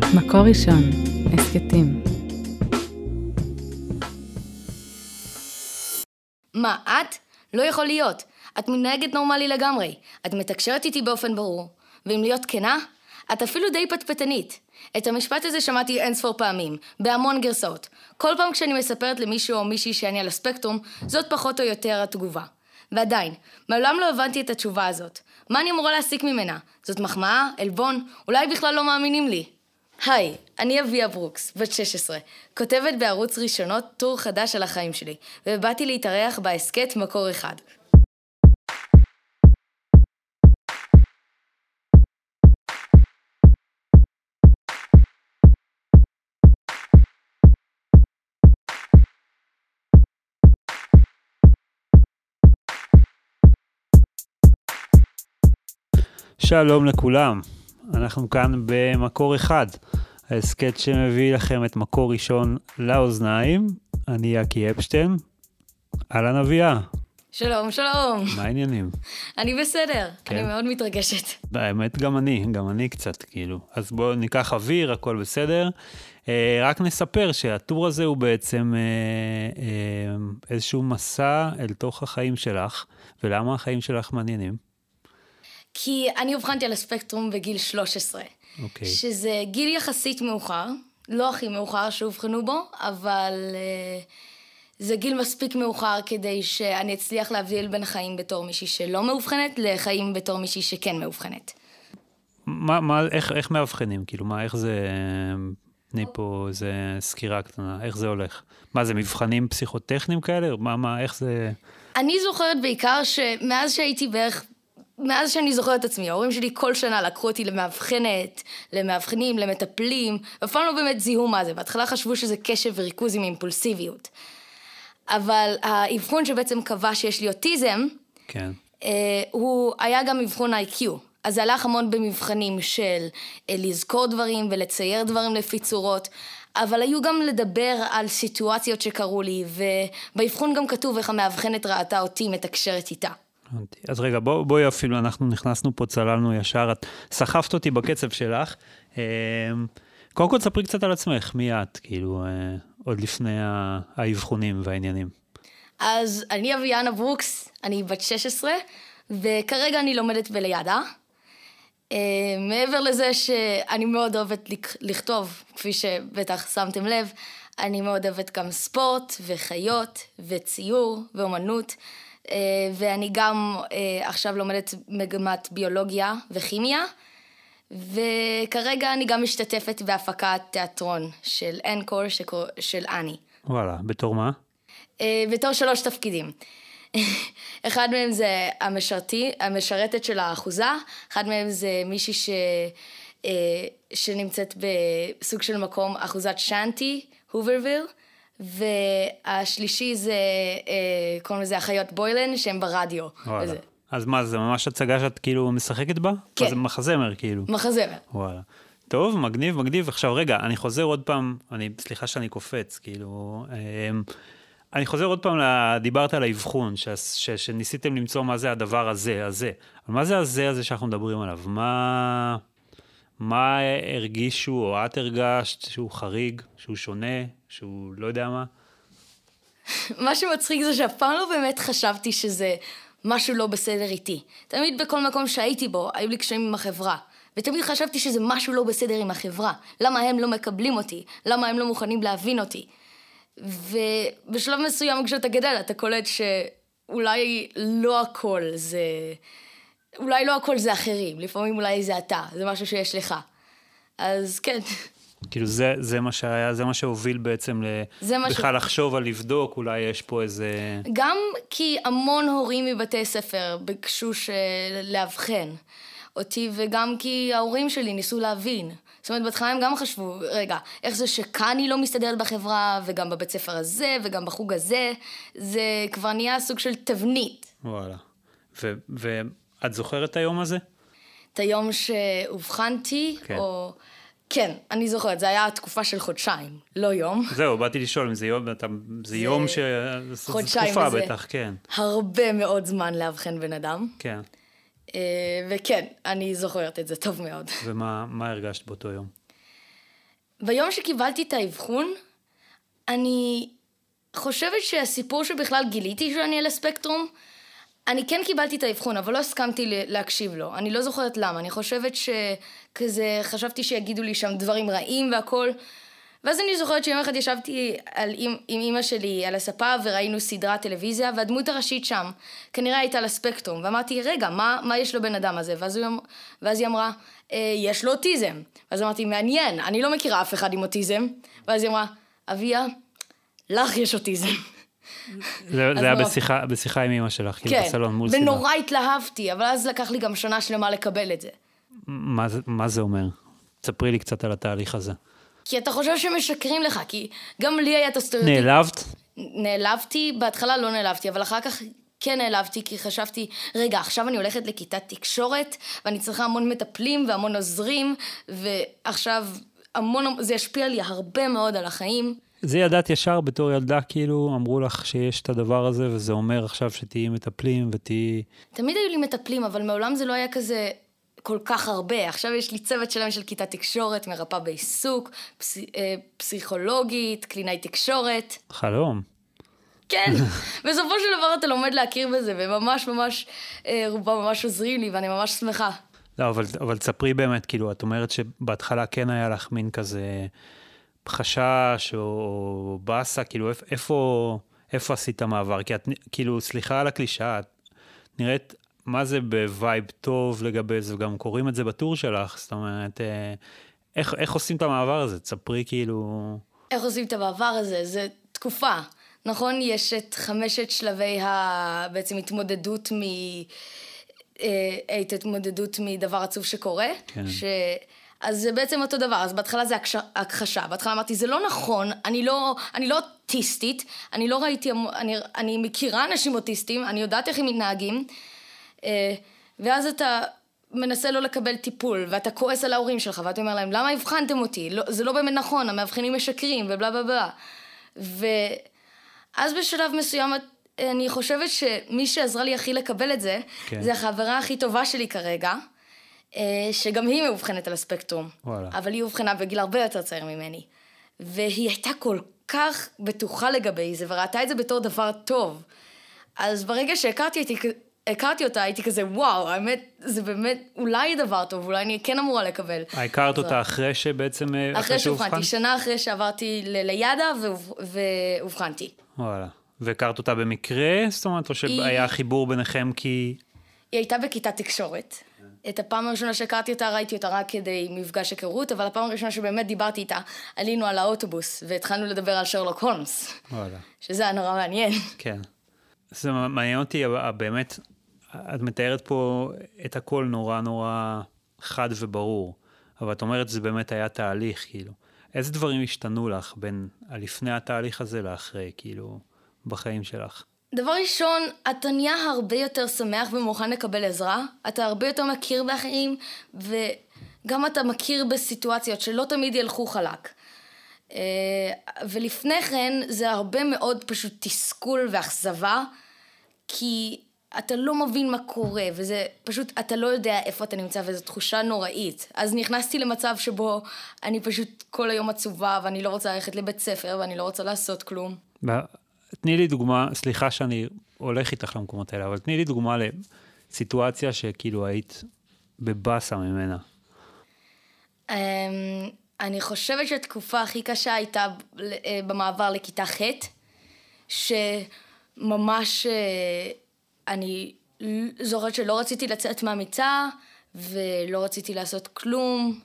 מקור ראשון, הסקטים. מה, את? לא יכול להיות. את מתנהגת נורמלי לגמרי. את מתקשרת איתי באופן ברור. ואם להיות כנה, את אפילו די פטפטנית. את המשפט הזה שמעתי אינספור פעמים, בהמון גרסאות. כל פעם כשאני מספרת למישהו או מישהי שאני על הספקטרום, זאת פחות או יותר התגובה. ועדיין, מעולם לא הבנתי את התשובה הזאת. מה אני אמורה להסיק ממנה? זאת מחמאה? אלבון? אולי בכלל לא מאמינים לי. היי, אני אביה ברוקס, בת 16, כותבת בערוץ ראשונות טור חדש על החיים שלי, ובאתי להתארח בהסקט מקור אחד. שלום לכולם, אנחנו כאן במקור אחד, ההסקט שמביא לכם את מקור ראשון לאוזניים. אני יקי אפשטיין, אהלן אביה. שלום, שלום. מה העניינים? אני בסדר, כן. אני מאוד מתרגשת. באמת גם אני קצת כאילו. אז בואו ניקח אוויר, הכל בסדר. רק נספר שהטור הזה הוא בעצם איזשהו מסע אל תוך החיים שלך, ולמה החיים שלך מעניינים? כי אני הבחנתי על הספקטרום בגיל 13, אוקיי. שזה גיל יחסית מאוחר, לא הכי מאוחר שהובחנו בו, אבל זה גיל מספיק מאוחר כדי שאני אצליח להבדיל בין חיים בתור מישהי שלא מאובחנת לחיים בתור מישהי שכן מאובחנת. איך מאבחנים? כאילו, איך זה... תני פה איזה סקירה קטנה, איך זה הולך? מה, זה מבחנים פסיכוטכניים כאלה? איך זה... אני זוכרת בעיקר שמאז שהייתי בערך... מאז שאני זוכרת את עצמי, ההורים שלי כל שנה לקחו אותי למאבחנת, למאבחנים, למטפלים, ואפילו לא באמת זיהו מה זה. בהתחלה חשבו שזה קשב וריכוז עם אימפולסיביות. אבל האבחון שבעצם קבע שיש לי אוטיזם, כן. הוא היה גם מבחון IQ. אז זה הלך המון במבחנים של לזכור דברים ולצייר דברים לפי צורות, אבל היו גם לדבר על סיטואציות שקרו לי, ובאבחון גם כתוב איך המאבחנת ראתה אותי מתקשרת איתה. אז רגע, בואי אפילו, אנחנו נכנסנו פה, צללנו ישר, את סחפת אותי בקצב שלך. קודם כל, ספרי קצת על עצמך, מי את, כאילו, עוד לפני האבחונים והעניינים. אז אני אביאנה ברוקס, אני בת 16, וכרגע אני לומדת בלידה. מעבר לזה שאני מאוד אוהבת לכתוב, כפי שבטח שמתם לב, אני מאוד אוהבת גם ספורט וחיות וציור ואומנות, ואני גם עכשיו לומדת מגמת ביולוגיה וכימיה, וכרגע אני גם משתתפת בהפקת תיאטרון של אנקור של אני. וואלה, בתור מה? בתור 3 תפקידים. אחד מהם זה המשרתת של האחוזה, אחד מהם זה מישהי שנמצאת בסוג של מקום, אחוזת שאנטי, הוברוויל, והשלישי זה, קוראים לזה אחיות בוילן, שהם ברדיו. וואלה. אז מה, זה ממש הצגה שאת כאילו משחקת בה? כן. זה מחזמר כאילו. מחזמר. וואלה. טוב, מגניב. עכשיו רגע, אני חוזר עוד פעם, סליחה שאני קופץ, כאילו, אני חוזר עוד פעם, דיברת על האבחון, שניסיתם למצוא מה זה הדבר הזה. אבל מה זה הזה שאנחנו מדברים עליו? מה הרגישו או את הרגשת שהוא חריג, שהוא שונה, שהוא לא יודע מה? מה שמצחיק זה שאף פעם לא באמת חשבתי שזה משהו לא בסדר איתי. תמיד בכל מקום שהייתי בו, היו לי קשיים עם החברה. ותמיד חשבתי שזה משהו לא בסדר עם החברה. למה הם לא מקבלים אותי? למה הם לא מוכנים להבין אותי? ובשלב מסוים כשאתה גדל, אתה קולט שאולי לא הכל זה... אולי לא הכל זה אחרים, לפעמים אולי זה אתה, זה משהו שיש לך. אז כן. כאילו זה מה שהיה, זה מה שהוביל בעצם בכלל לחשוב על לבדוק, אולי יש פה איזה... גם כי המון הורים מבתי ספר ביקשו להבחן אותי, וגם כי ההורים שלי ניסו להבין. זאת אומרת, בהתחלה הם גם חשבו, רגע, איך זה שכאן היא לא מסתדרת בחברה, וגם בבית ספר הזה, וגם בחוג הזה, זה כבר נהיה סוג של תבנית. וואלה. ואת זוכרת את היום הזה? את היום שהובחנתי, כן. או... כן, אני זוכרת, זה היה תקופה של חודשיים, לא יום. זהו, באתי לשאול אם זה יום, זה יום זה תקופה בטח, כן. הרבה מאוד זמן להבחן בן אדם. כן. וכן, אני זוכרת את זה טוב מאוד. ומה הרגשת באותו יום? ביום שקיבלתי את האבחון, אני חושבת שהסיפור שבכלל גיליתי שאני על הספקטרום, אני כן קיבלתי את האבחון, אבל לא הסכמתי להקשיב לו. אני לא זוכרת למה. אני חושבת שכזה, חשבתי שיגידו לי שם דברים רעים והכל. ואז אני זוכרת שיום אחד ישבתי עם אמא שלי על הספה וראינו סדרת טלוויזיה, והדמות הראשית שם כנראה הייתה על הספקטרום. ואמרתי, רגע, מה יש לו בן אדם הזה? ואז היא אמרה, יש לו אוטיזם. ואז אמרתי, מעניין, אני לא מכירה אף אחד עם אוטיזם. ואז היא אמרה, אביה, לך יש אוטיזם. זה היה בשיחה עם אמא שלך, כאילו בסלון מול סיבה. ונורא התלהבתי, אבל אז לקח לי גם שנה שלמה לקבל את זה. מה זה אומר? תספרי לי קצת על התהליך הזה. כי אתה חושב שמשקרים לך, כי גם לי היה את הסטריאוטיפ. נעלבת? נעלבתי, בהתחלה לא נעלבתי, אבל אחר כך כן נעלבתי, כי חשבתי, רגע, עכשיו אני הולכת לכיתת תקשורת, ואני צריכה המון מטפלים והמון עוזרים, ועכשיו זה ישפיע לי הרבה מאוד על החיים. זה ידעת ישר בתור ילדה, כאילו אמרו לך שיש את הדבר הזה, וזה אומר עכשיו שתהיי מטפלים ותהיי... תמיד היו לי מטפלים, אבל מעולם זה לא היה כזה כל כך הרבה. עכשיו יש לי צוות שלם של כיתת תקשורת, מרפאה בעיסוק, פסיכולוגית, קלינאי תקשורת. חלום. כן, בסופו של דבר אתה לומד להכיר בזה, וממש ממש, רובם ממש עוזרים לי, ואני ממש שמחה. לא, אבל תספרי באמת, כאילו, את אומרת שבהתחלה כן היה לך מין כזה חשש או בסה, כאילו, איפה עשית המעבר? כי את, כאילו, סליחה על הקלישה, את נראית מה זה בווייב טוב לגבי זה, וגם קוראים את זה בטור שלך, זאת אומרת, איך עושים את המעבר הזה? תספרי כאילו... איך עושים את המעבר הזה? זה תקופה. נכון, יש את 5 שלבי בעצם התמודדות התמודדות מדבר עצוב שקורה, כן. אז זה בעצם אותו דבר. אז בהתחלה זה הכחשה. בהתחלה אמרתי, זה לא נכון, אני לא אוטיסטית, אני לא ראיתי, אני מכירה אנשים אוטיסטים, אני יודעת איך הם מתנהגים, ואז אתה מנסה לא לקבל טיפול, ואתה כועס על ההורים שלך, ואתה אומר להם, למה הבחנתם אותי? זה לא באמת נכון, המאבחנים משקרים, ובלה בלה בלה. ואז בשלב מסוים, אני חושבת שמי שעזרה לי הכי לקבל את זה, כן. זה החברה הכי טובה שלי כרגע, שגם היא מאובחנת על הספקטרום. וואלה. אבל היא מאובחנה בגיל הרבה יותר צעיר ממני. והיא הייתה כל כך בטוחה לגבי זה, וראתה את זה בתור דבר טוב. אז ברגע שהכרתי אותה, הייתי כזה, וואו, האמת, זה באמת אולי דבר טוב, אולי אני כן אמורה לקבל. הכרת אותה אחרי שבעצם... אחרי שהובחנתי, שנה אחרי שעברתי לידה והובחנתי. וואלה. והכרת אותה במקרה? זאת אומרת, או שהיה חיבור ביניכם כי... היא הייתה בכיתת תקשורת. את הפעם הראשונה שהכרתי אותה, ראיתי אותה רק כדי מפגש היכרות, אבל הפעם הראשונה שבאמת דיברתי איתה, עלינו על האוטובוס, והתחלנו לדבר על שרלוק הולמס. וואלה. שזה היה נורא מעניין. כן. זה מעניין אותי, באמת, את מתארת פה את הכל נורא נורא חד וברור, אבל את אומרת, זה באמת היה תהליך, כאילו. איזה דברים השתנו לך בין לפני התהליך הזה לאחרי, כאילו, בחיים שלך? דבר ראשון, אתה נהיה הרבה יותר שמח ומוכן לקבל עזרה, אתה הרבה יותר מכיר באחרים, וגם אתה מכיר בסיטואציות שלא תמיד ילכו חלק. ולפני כן זה הרבה מאוד פשוט תסכול ואכזבה, כי אתה לא מבין מה קורה, וזה פשוט, אתה לא יודע איפה אתה נמצא, וזו תחושה נוראית. אז נכנסתי למצב שבו אני פשוט כל היום עצובה, ואני לא רוצה ללכת לבית ספר, ואני לא רוצה לעשות כלום. תני לי דוגמה, סליחה שאני הולך איתך למקומות האלה, אבל תני לי דוגמה לסיטואציה שכאילו היית בבאסה ממנה. אני חושבת שהתקופה הכי קשה הייתה במעבר לכיתה ח', שממש אני זוכרת שלא רציתי לצאת מהמיטה, ולא רציתי לעשות כלום,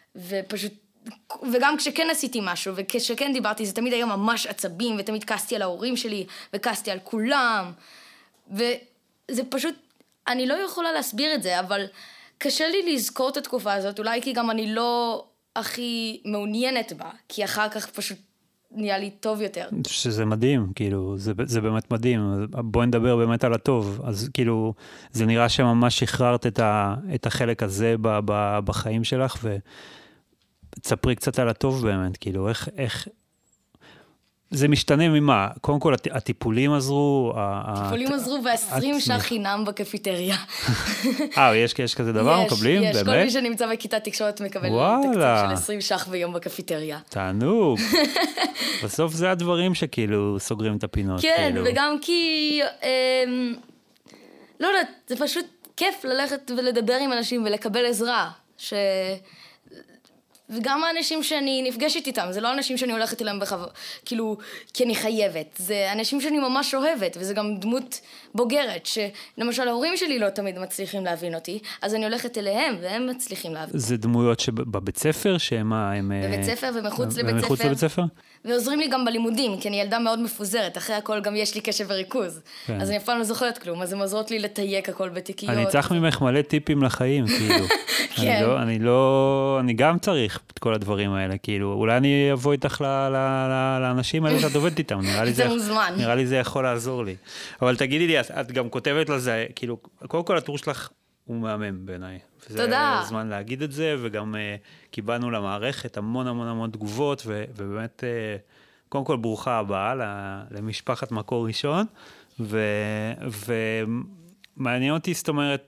וגם כשכן עשיתי משהו, וכשכן דיברתי, זה תמיד היה ממש עצבים, ותמיד כעסתי על ההורים שלי, וכעסתי על כולם, וזה פשוט, אני לא יכולה להסביר את זה, אבל קשה לי לזכור את התקופה הזאת, אולי כי גם אני לא הכי מעוניינת בה, כי אחר כך פשוט נהיה לי טוב יותר. שזה מדהים, כאילו, זה באמת מדהים, בואי נדבר באמת על הטוב, אז כאילו, זה נראה שממש שחררת את החלק הזה בחיים שלך, תספרי קצת על הטוב באמת, כאילו, איך זה משתנה ממה? קודם כל, הטיפולים עזרו? הטיפולים עזרו ו20 ש"ח חינם בקפיטריה. יש כזה דבר, מקבלים? יש, באמת? כל מי שנמצא בכיתת תקשורת מקבל תקציב של 20 ש"ח ביום בקפיטריה. תענוג. בסוף זה הדברים שכאילו סוגרים את הפינות. כן, וגם כי, לא יודעת, זה פשוט כיף ללכת ולדבר עם אנשים ולקבל עזרה, וגם האנשים שאני נפגשת איתם, זה לא אנשים שאני הולכת אליהם כאילו, כי אני חייבת. זה אנשים שאני ממש אוהבת, וזה גם דמות בוגרת, שלמשל ההורים שלי לא תמיד מצליחים להבין אותי, אז אני הולכת אליהם, והם מצליחים להבין. זה דמויות שבבית ספר, שהם... בבית ספר ומחוץ לבית ספר. ועוזרים לי גם בלימודים, כי אני ילדה מאוד מפוזרת, אחרי הכל גם יש לי קשב וריכוז. אז אני אף פעם לא זוכרת כלום, אז הם עוזרות לי לתייק הכל בתיקיות. אני צריך ממך מלא טיפים לחיים, כאילו. כן. אני גם צריך את כל הדברים האלה, כאילו, אולי אני אבוא איתך לאנשים האלה שאת עובדת איתם, נראה לי זה יכול לעזור לי. אבל תגידי לי, את גם כותבת לזה, כאילו, קודם כל הטור שלך הוא מהמם בעיניי. תודה. וזה זמן להגיד את זה, וגם קיבלנו למערכת המון המון המון תגובות, ובאמת, קודם כל ברוכה הבאה למשפחת מקור ראשון, ומעניין אותי, זאת אומרת,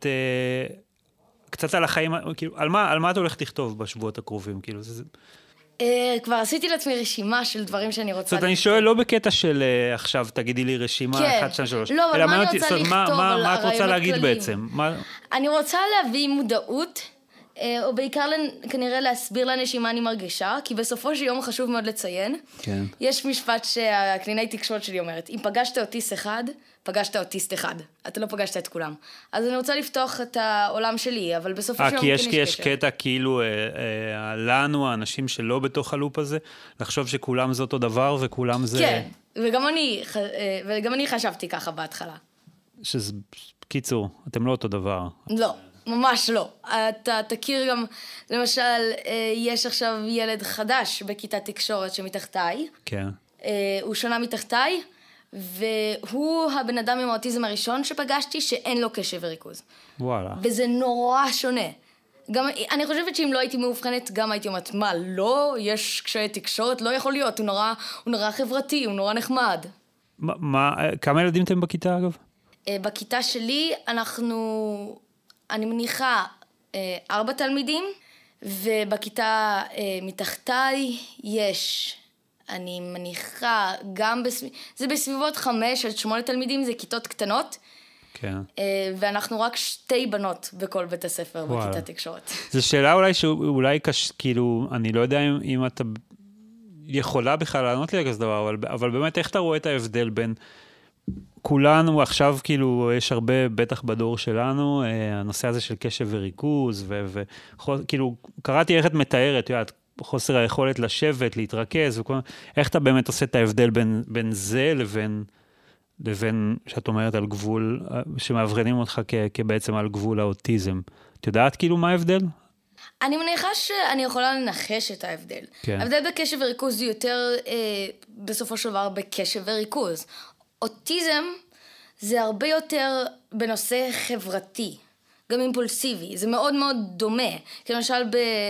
קצת על החיים, כאילו, על מה את הולכת לכתוב בשבועות הקרובים, כאילו, כבר עשיתי לעצמי רשימה של דברים שאני רוצה... זאת אומרת, אני שואל לא בקטע של עכשיו, תגידי לי רשימה 1, 2, 3. לא, אבל מה אני רוצה לכתוב על הרעיון הכלליים? מה את רוצה להגיד בעצם? אני רוצה להביא מודעות, או בעיקר כנראה להסביר לאנשים מה אני מרגישה, כי בסופו של יום חשוב מאוד לציין. כן. יש משפט שהקלינאית תקשורת שלי אומרת, אם פגשת אוטיסט אחד, פגשת אוטיסט אחד. אתה לא פגשת את כולם. אז אני רוצה לפתוח את העולם שלי, אבל בסופו של יום כן יש קשר. כי יש קטע כאילו, לנו, האנשים שלא בתוך הלופ הזה, לחשוב שכולם זה אותו דבר וכולם זה... כן, וגם אני חשבתי ככה בהתחלה. שזה, קיצור, אתם לא אותו דבר. לא. ממש לא. אתה תכיר גם, למשל, יש עכשיו ילד חדש בכיתת תקשורת שמתחתיי. כן. הוא שונה מתחתיי, והוא הבן אדם עם האוטיזם הראשון שפגשתי שאין לו קשב וריכוז. וואלה. וזה נורא שונה. גם, אני חושבת שאם לא הייתי מאובחנת, גם הייתי אומרת, מה, לא, יש קשיי תקשורת, לא יכול להיות, הוא נורא חברתי, הוא נורא נחמד. כמה ילדים אתם בכיתה, אגב? בכיתה שלי אני מניחה 4 תלמידים, ובכיתה מתחתיי יש, אני מניחה גם זה בסביבות 5-8 תלמידים, זה כיתות קטנות. כן. ואנחנו רק 2 בנות בכל בית הספר בכיתת תקשורת. זו שאלה אולי כאילו, אני לא יודע אם אתה יכולה בכלל לענות לי על כזה דבר, אבל באמת איך אתה רואה את ההבדל בין כולנו עכשיו, כאילו, יש הרבה, בטח בדור שלנו, הנושא הזה של קשב וריכוז, וכאילו, קראתי איך את מתארת, חוסר היכולת לשבת, להתרכז, איך אתה באמת עושה את ההבדל בין זה לבין, שאת אומרת על גבול, שמאבחנים אותך כבעצם על גבול האוטיזם. את יודעת כאילו מה ההבדל? אני מניחה שאני יכולה לנחש את ההבדל. כן. ההבדל בקשב וריכוז זה יותר, בסופו של דבר, בקשב וריכוז. אוטיזם זה הרבה יותר בנושא חברתי, גם אימפולסיבי, זה מאוד מאוד דומה. כי למשל,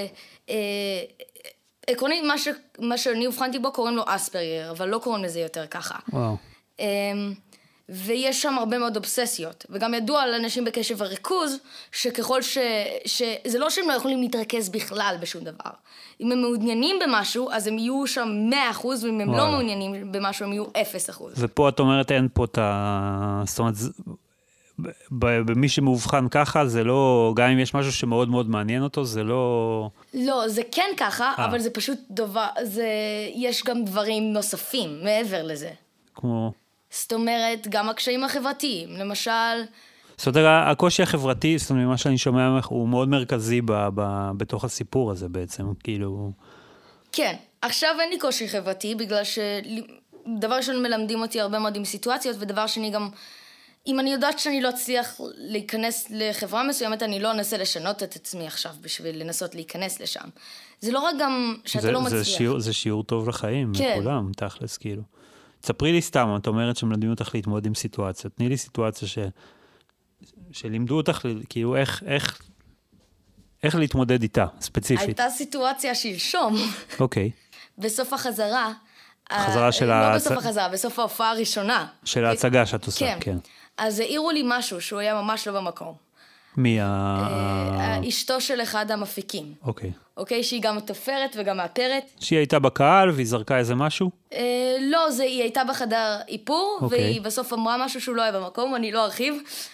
עקרונית, מה שאני הבחנתי בו קוראים לו אספרגר, אבל לא קוראים לזה יותר ככה. וואו. ויש שם הרבה מאוד אובססיות, וגם ידוע על אנשים בקשב וריכוז, שככל זה לא שהם לא יכולים להתרכז בכלל בשום דבר. אם הם מעוניינים במשהו, אז הם יהיו שם 100%, ואם הם לא מעוניינים במשהו, הם יהיו 0%. ופה את אומרת, אין פה את ה... זאת אומרת, במי שמאובחן ככה, זה לא... גם אם יש משהו שמאוד מאוד מעניין אותו, זה לא... לא, זה כן ככה, אבל זה פשוט דבר... יש גם דברים נוספים מעבר לזה. כמו... זאת אומרת, גם הקשיים החברתיים, למשל... זאת אומרת, הקושי החברתי, זאת אומרת, מה שאני שומע ממך, הוא מאוד מרכזי בתוך הסיפור הזה בעצם, כאילו... כן, עכשיו אין לי קושי חברתי, בגלל שדבר ראשון מלמדים אותי הרבה מאוד עם סיטואציות, ודבר שני גם, אם אני יודעת שאני לא אצליח להיכנס לחברה מסוימת, אני לא אנסה לשנות את עצמי עכשיו בשביל לנסות להיכנס לשם. זה לא רק גם שאתה לא מצליח. זה שיעור טוב לחיים, לכולם, תכלס, כאילו. תספרי לי סתם, את אומרת שמלמדים אותך להתמודד עם סיטואציה. תני לי סיטואציה שלימדו אותך, כאילו, איך להתמודד איתה, ספציפית. הייתה סיטואציה שלשום. אוקיי. בסוף החזרה, חזרה של לא בסוף החזרה, בסוף ההופעה הראשונה. של ההצגה שאת עושה, כן. כן. אז העירו לי משהו שהוא היה ממש לא במקום. מי אשתו של אחד המפיקים. אוקיי. אוקיי, שהיא גם תופרת וגם מאפרת. שהיא הייתה בקהל והיא זרקה איזה משהו? לא, היא הייתה בחדר איפור, והיא בסוף אמרה משהו שהוא לא היה במקום, אני לא ארחיב.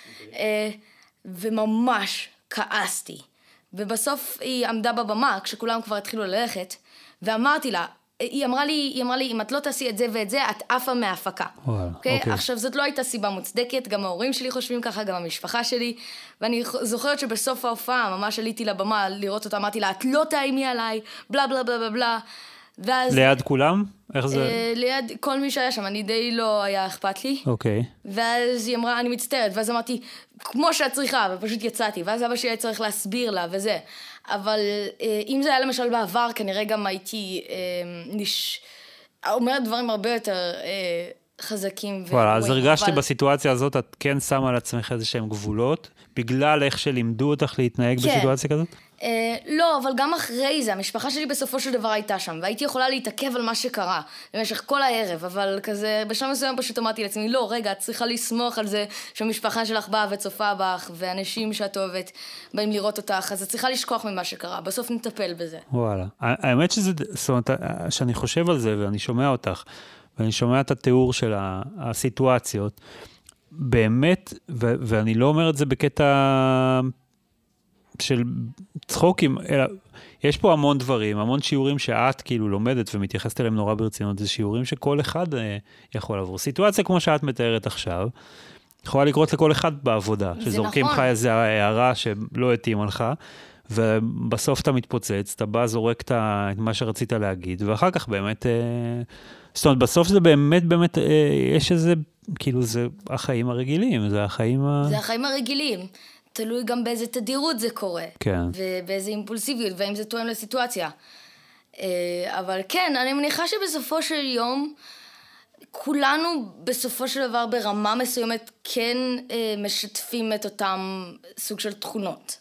וממש כעסתי. ובסוף היא עמדה בבמה, כשכולם כבר התחילו ללכת, ואמרתי לה, היא אמרה לי, אם את לא תעשי את זה ואת זה, את עפה מההפקה. אוקיי? עכשיו, זאת לא הייתה סיבה מוצדקת, גם ההורים שלי חושבים ככה, גם המשפחה שלי, ואני זוכרת שבסוף ההופעה, ממש עליתי לבמה לראות אותה, אמרתי לה, את לא תאיימי עליי, בלה בלה בלה בלה. ואז, ליד כולם? איך זה? ליד כל מי שהיה שם, אני די לא היה אכפת לי. אוקיי. ואז היא אמרה, אני מצטערת, ואז אמרתי, כמו שאת צריכה, ופשוט יצאתי, ואז אבא שלי היה צריך להסביר לה וזה. אבל אם זה היה למשל בעבר, כנראה גם הייתי אומרת דברים הרבה יותר חזקים. וואלה, אז הרגשתי בסיטואציה הזאת, את כן שמה על עצמך איזה שהם גבולות, בגלל איך שלימדו אותך להתנהג בסיטואציה כזאת? לא, אבל גם אחרי זה, המשפחה שלי בסופו של דבר הייתה שם, והייתי יכולה להתעכב על מה שקרה במשך כל הערב, אבל כזה, בשלב מסוים פשוט אמרתי לעצמי, לא, רגע, את צריכה לסמוך על זה שהמשפחה שלך באה וצופה בך, ואנשים שאת אוהבת באים לראות אותך, אז את צריכה לשכוח ממה שקרה, בסוף נטפל בזה. וואלה, האמת שזה, זאת אומרת, שאני חושב על זה ואני שומע אותך, ואני שומע את התיאור של הסיטואציות, באמת, ואני לא אומר את זה בקטע של צחוקים, אלא יש פה המון דברים, המון שיעורים שאת כאילו לומדת ומתייחסת אליהם נורא ברצינות, זה שיעורים שכל אחד יכול לעבור. סיטואציה כמו שאת מתארת עכשיו, יכולה לקרות לכל אחד בעבודה, שזורקים לך איזו הערה שלא התאימה לך, ובסוף אתה מתפוצץ, אתה בא, זורק את מה שרצית להגיד, ואחר כך באמת, זאת אומרת, בסוף זה באמת, יש איזה, כאילו זה החיים הרגילים, זה החיים הרגילים. תלוי גם באיזה תדירות זה קורה. כן. ובאיזה אימפולסיביות, והאם זה תואם לסיטואציה. אבל כן, אני מניחה שבסופו של יום, כולנו בסופו של דבר ברמה מסוימת כן משתפים את אותם סוג של תכונות.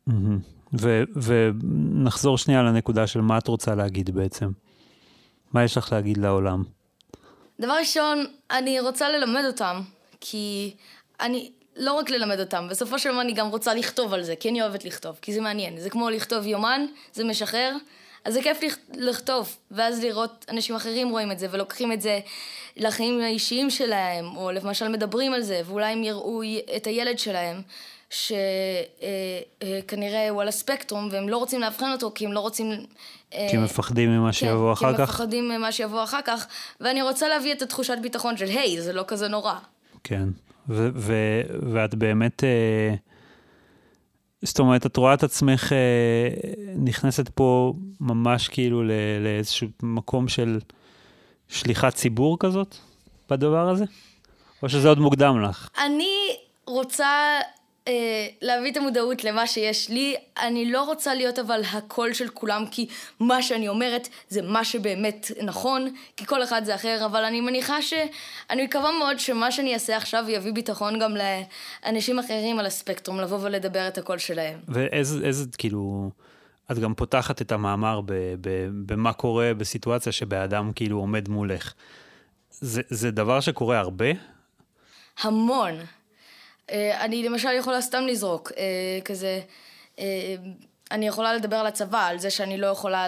ונחזור שנייה לנקודה של מה את רוצה להגיד בעצם. מה יש לך להגיד לעולם? דבר ראשון, אני רוצה ללמד אותם, כי אני לא רק ללמד אותם, בסופו של דבר אני גם רוצה לכתוב על זה, כי אני אוהבת לכתוב, כי זה מעניין. זה כמו לכתוב יומן, זה משחרר, אז זה כיף לכתוב, ואז לראות אנשים אחרים רואים את זה, ולוקחים את זה לחיים האישיים שלהם, או למשל מדברים על זה, ואולי הם יראו את הילד שלהם, שכנראה הוא על הספקטרום, והם לא רוצים להבחן אותו, כי הם לא רוצים כי הם מפחדים ממה שיבוא אחר כך. כי הם מפחדים ממה שיבוא אחר כך, ואני רוצה להביא את התחושת ביטחון של, היי, זה לא כזה נורא. כן, ואת באמת, זאת אומרת, את רואה את עצמך נכנסת פה ממש כאילו לאיזשהו מקום של שליחת ציבור כזאת, בדבר הזה? או שזה עוד מוקדם לך? אני רוצה להביא את המודעות למה שיש לי. אני לא רוצה להיות אבל הקול של כולם, כי מה שאני אומרת זה מה שבאמת נכון, כי כל אחד זה אחר, אבל אני מניחה אני מקווה מאוד שמה שאני אעשה עכשיו יביא ביטחון גם לאנשים אחרים על הספקטרום, לבוא ולדבר את הקול שלהם. ואיזה כאילו, את גם פותחת את המאמר במה קורה בסיטואציה שבאדם כאילו עומד מולך. זה דבר שקורה הרבה? המון. אני למשל יכולה סתם לזרוק, כזה, אני יכולה לדבר על הצבא, על זה שאני לא יכולה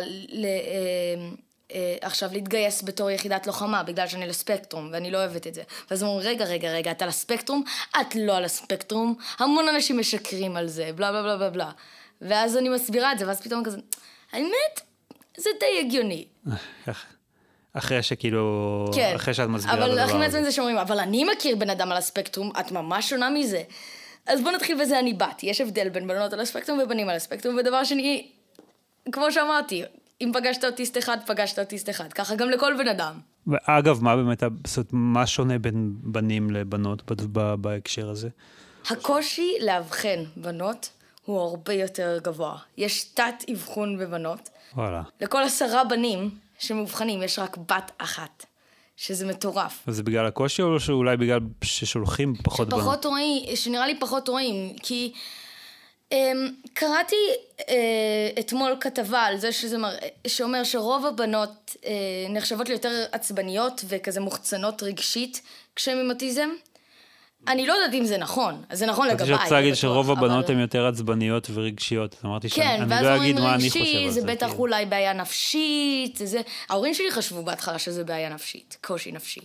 עכשיו להתגייס בתור יחידת לוחמה, בגלל שאני לספקטרום, ואני לא אוהבת את זה. ואז אומרים, רגע, את על הספקטרום? את לא על הספקטרום. המון אנשים משקרים על זה, בלה בלה בלה בלה בלה. ואז אני מסבירה את זה, ואז פתאום כזה, האמת, זה די הגיוני. אחרי שכאילו, כן, אחרי שאת מסבירה את הדבר הזה. אבל הכי מעצבן זה שאומרים, אבל אני מכיר בן אדם על הספקטרום, את ממש שונה מזה. אז בוא נתחיל בזה, אני בת. יש הבדל בין בנות על הספקטרום ובנים על הספקטרום, ודבר שני, כמו שאמרתי, אם פגשת אוטיסט אחד, פגשת אוטיסט אחד. ככה גם לכל בן אדם. ואגב, מה באמת, מה שונה בין בנים לבנות בהקשר הזה? הקושי להבחן בנות הוא הרבה יותר גבוה. יש תת אבחון בבנות. וואלה. לכל 10 בנים שמובחנים, יש רק בת אחת, שזה מטורף. אז זה בגלל הקושי, או שאולי בגלל ששולחים פחות בנות? שנראה לי פחות רואים, כי קראתי אתמול כתבה על זה שאומר שרוב הבנות נחשבות ליותר עצבניות וכזה מוחצנות רגשית כשהן עם אוטיזם. אני לא יודעת אם זה נכון, אז זה נכון לגביי. אני רוצה להגיד שרוב הבנות הן יותר עצבניות ורגשיות, אמרתי שאני לא אגיד מה אני חושב על זה. זה בטח אולי בעיה נפשית, ההורים שלי חשבו בהתחלה שזה בעיה נפשית, קושי נפשי.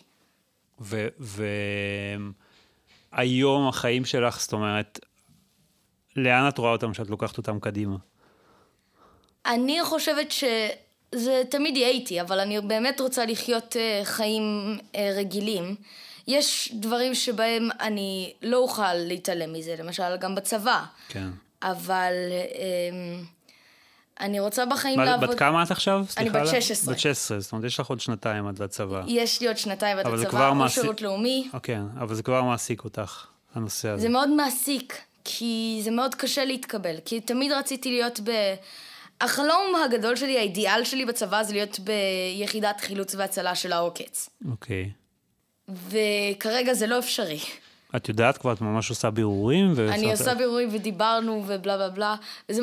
והיום החיים שלך, זאת אומרת, לאן את רואה אותם שאת לוקחת אותם קדימה? אני חושבת שזה תמיד יהיה איתי, אבל אני באמת רוצה לחיות חיים רגילים. יש דברים שבהם אני לא אוכל להתעלם מזה, למשל גם בצבא. כן. אבל אני רוצה בחיים לעבוד... בת כמה את עכשיו? אני בת 16. בת 16, זאת אומרת, יש לך עוד שנתיים עד לצבא. יש לי עוד שנתיים עד לצבא, או שירות לאומי. אוקיי, אבל זה כבר מעסיק אותך, הנושא הזה. זה מאוד מעסיק, כי זה מאוד קשה להתקבל, כי תמיד רציתי להיות החלום הגדול שלי, האידיאל שלי בצבא, זה להיות ביחידת חילוץ והצלה של העוקץ. אוקיי. וכרגע זה לא אפשרי. את יודעת כבר, את ממש עושה בירורים? אני עושה בירורים ודיברנו ובלה בלה בלה, וזה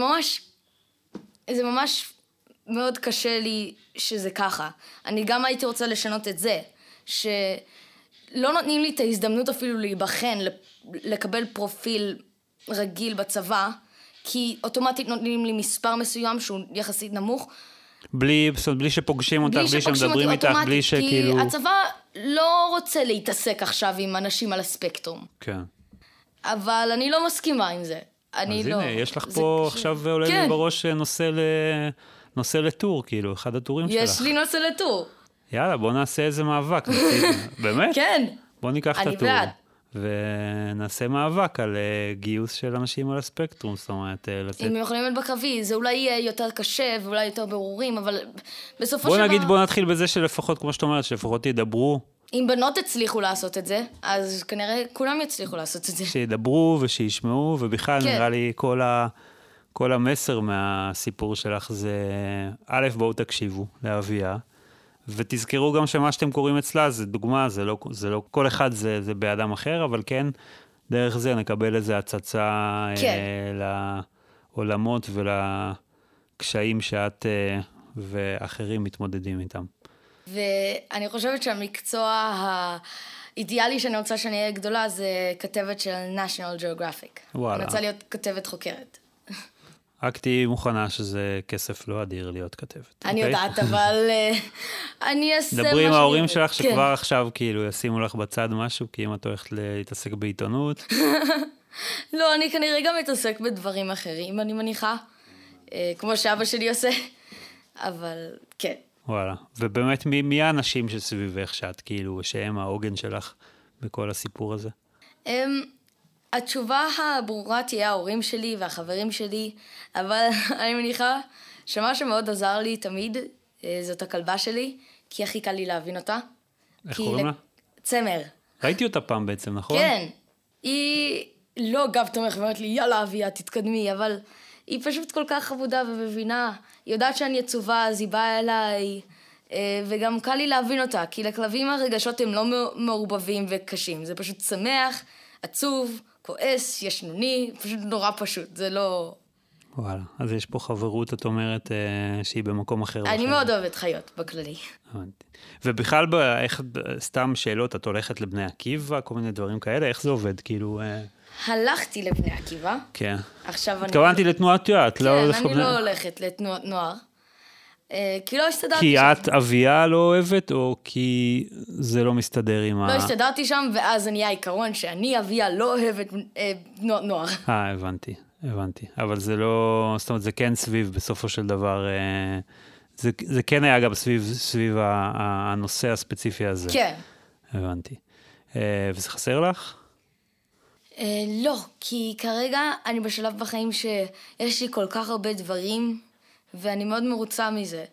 ממש מאוד קשה לי שזה ככה. אני גם הייתי רוצה לשנות את זה, שלא נותנים לי את ההזדמנות אפילו להיבחן, לקבל פרופיל רגיל בצבא, כי אוטומטית נותנים לי מספר מסוים שהוא יחסית נמוך. בלי שפוגשים אותך, בלי שמדברים איתך, בלי שכאילו... כי הצבא לא רוצה להתעסק עכשיו עם אנשים על הספקטרום. כן. אבל אני לא מסכימה עם זה. אז הנה, יש לך פה עכשיו עולה לי בראש נושא לטור, כאילו, אחד הטורים שלך. יש לי נושא לטור. יאללה, בוא נעשה איזה מאבק. באמת? כן. בוא ניקח את הטור. ונעשה מאבק על גיוס של אנשים על הספקטרום, זאת אומרת, אם הם יכולים להיות בקרבי, זה אולי יהיה יותר קשה ואולי יותר ברורים, אבל בסופו של דבר... בוא נתחיל בזה שלפחות, כמו שאת אומרת, שלפחות ידברו. אם בנות הצליחו לעשות את זה, אז כנראה כולם יצליחו לעשות את זה. שידברו ושישמעו, ובכלל נראה לי כל המסר מהסיפור שלך זה, א', בואו תקשיבו לאביה, ותזכרו גם שמה שאתם קוראים אצלה זה דוגמה, זה לא כל אחד זה באדם אחר, אבל כן, דרך זה נקבל איזו הצצה לעולמות ולקשיים שאת ואחרים מתמודדים איתם. ואני חושבת שהמקצוע האידיאלי שאני רוצה שאני אהיה גדולה זה כתבת של National Geographic. וואלה. אני רוצה להיות כתבת חוקרת. רק תהיי מוכנה שזה כסף לא אדיר להיות כתבת. אני יודעת, אבל אני אעשה מה שאני... דברי עם ההורים שלך שכבר עכשיו כאילו ישימו לך בצד משהו, כי אם את הולכת להתעסק בעיתונות. לא, אני כנראה גם מתעסק בדברים אחרים, אני מניחה, כמו שאבא שלי עושה, אבל כן. וואלה, ובאמת מי האנשים שסביבך שאת כאילו, שהם העוגן שלך בכל הסיפור הזה? התשובה הברורה תהיה ההורים שלי והחברים שלי, אבל אני מניחה שמה שמאוד עזר לי תמיד, זאת הכלבה שלי, כי הכי קל לי להבין אותה. איך קוראים לה? צמר. ראיתי אותה פעם בעצם, נכון? כן. היא לא גב תומך ואומרת לי, יאללה אביה, תתקדמי, אבל היא פשוט כל כך עבודה ומבינה. היא יודעת שאני עצובה, אז היא באה אליי, וגם קל לי להבין אותה, כי לכלבים הרגשות הם לא מעורבבים וקשים, זה פשוט שמח, עצוב, כועס, ישנוני, פשוט נורא פשוט, זה לא... וואלה, אז יש פה חברות, את אומרת, שהיא במקום אחר. אני מאוד אוהבת חיות, בכללי. ובכלל, סתם שאלות, את הולכת לבני עקיבא, כל מיני דברים כאלה, איך זה עובד, כאילו... הלכתי לבני עקיבא. כן. עכשיו אני... התכוונתי לתנועת יד. כן, אני לא הולכת לתנועת נוער. כי לא הסתדרתי כי שם. את אביה לא אוהבת, או כי זה לא מסתדר עם לא הסתדרתי שם, ואז אני העיקרון שאני אביה לא אוהבת תנועת נוער. הבנתי. אבל זה לא, זאת אומרת, זה כן סביב, בסופו של דבר, זה כן היה גם סביב הנושא הספציפי הזה. כן. הבנתי. וזה חסר לך? לא, כי כרגע אני בשלב בחיים שיש לי כל כך הרבה דברים, ואני מאוד מרוצה מזה.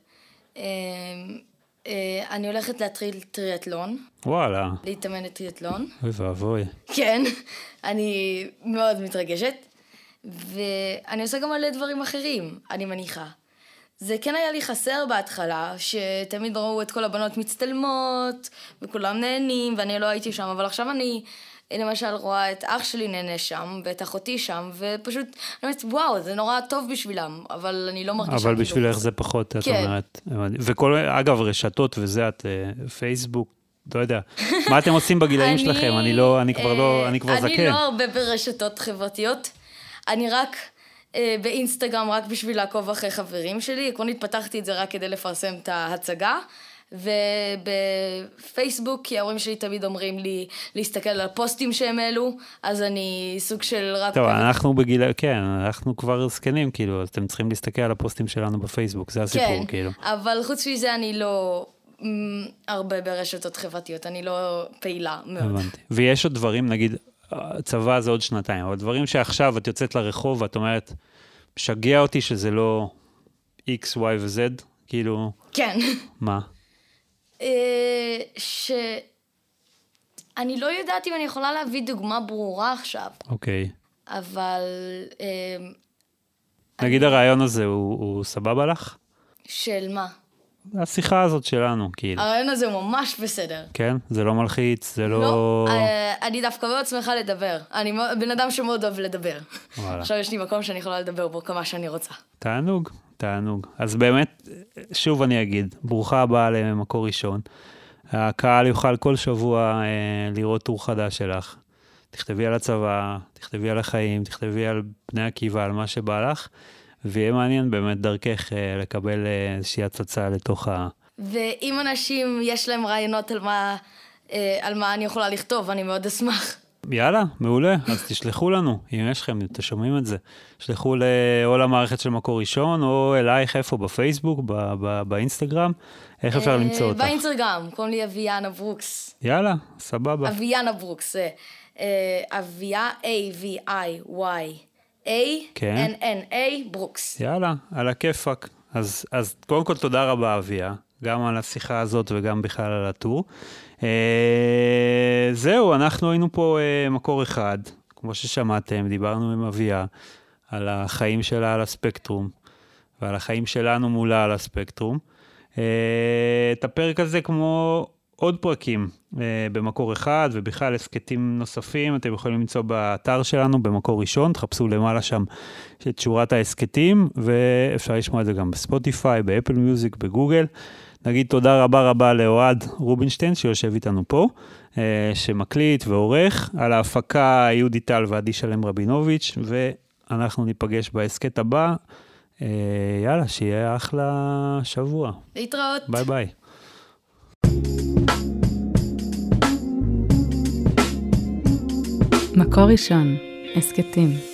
אני הולכת להתחיל טריאטלון. וואלה. להתאמן לטריאטלון. אוי ואבוי. כן, אני מאוד מתרגשת. ואני עושה גם מלא דברים אחרים, אני מניחה. זה כן היה לי חסר בהתחלה, שתמיד ראו את כל הבנות מצטלמות, וכולם נהנים, ואני לא הייתי שם, אבל עכשיו אני למשל רואה את אח שלי נהנה שם, ואת אחותי שם, ופשוט, אני אומרת, וואו, זה נורא טוב בשבילם, אבל אני לא מרגישה אבל בשבילך זה פחות, את אומרת. וכל, אגב, רשתות וזה, את פייסבוק, לא יודע. מה אתם עושים בגילאים שלכם? אני כבר זקן. אני לא הרבה ברשתות חברתיות, אני רק באינסטגרם, רק בשביל לעקוב אחרי חברים שלי. עקרונית פתחתי את זה רק כדי לפרסם את ההצגה, ובפייסבוק, כי ההורים שלי תמיד אומרים לי להסתכל על הפוסטים שהם העלו, אז אני סוג של רק... טוב, אנחנו כן, אנחנו כבר זקנים, כאילו, אז אתם צריכים להסתכל על הפוסטים שלנו בפייסבוק, זה הסיפור, כאילו. כן, אבל חוץ מזה אני לא הרבה ברשתות חברתיות, אני לא פעילה מאוד. הבנתי. ויש עוד דברים, נגיד, צבא זה עוד שנתיים, אבל דברים שעכשיו את יוצאת לרחוב, ואת אומרת, משגע אותי שזה לא X, Y ו-Z, כאילו... כן. מה? אני לא יודעת אם אני יכולה להביא דוגמה ברורה עכשיו. אוקיי. אבל... נגיד הרעיון הזה, הוא סבבה לך? של מה? השיחה הזאת שלנו, כאילו. הרעיון הזה הוא ממש בסדר. כן? זה לא מלחיץ, זה לא... לא, אני דווקא מאוד שמחה לדבר. אני בן אדם שמאוד אוהב לדבר. עכשיו יש לי מקום שאני יכולה לדבר בו כמה שאני רוצה. תענוג, תענוג. אז באמת, שוב אני אגיד, ברוכה הבאה למקור ראשון. הקהל יוכל כל שבוע לראות טור חדש שלך. תכתבי על הצבא, תכתבי על החיים, תכתבי על בני עקיבא, על מה שבא לך, ויהיה מעניין באמת דרכך לקבל איזושהי הצצה לתוך ואם אנשים יש להם רעיונות על מה אני יכולה לכתוב, אני מאוד אשמח. יאללה, מעולה. אז תשלחו לנו, אם יש לכם, אתם שומעים את זה. תשלחו או למערכת של מקור ראשון, או אלייך איפה, בפייסבוק, באינסטגרם. איך אפשר למצוא אותך? באינסטגרם, קוראים לי אביאנה ברוקס. יאללה, סבבה. אביאנה ברוקס, אביה, A-V-I-Y-A-N-N-A, ברוקס. יאללה, על הכיפק. אז קודם כל תודה רבה, אביה, גם על השיחה הזאת וגם בכלל על הטור. זהו, אנחנו היינו פה מקור אחד, כמו ששמעתם, דיברנו עם אביה על החיים שלה על הספקטרום, ועל החיים שלנו מולה על הספקטרום. את הפרק הזה כמו עוד פרקים במקור אחד, ובכלל הסקטים נוספים, אתם יכולים למצוא באתר שלנו במקור ראשון, תחפשו למעלה שם את שורת ההסקטים, ואפשר לשמוע את זה גם בספוטיפיי, באפל מיוזיק, בגוגל. נגיד תודה רבה לאוהד רובינשטיין שיושב איתנו פה, שמקליט ועורך, על ההפקה יהודי טל ועדי שלם רבינוביץ', ואנחנו ניפגש בהסקט הבא. יאללה, שיהיה אחלה שבוע. להתראות. ביי ביי. מקור ראשון, הסקטים.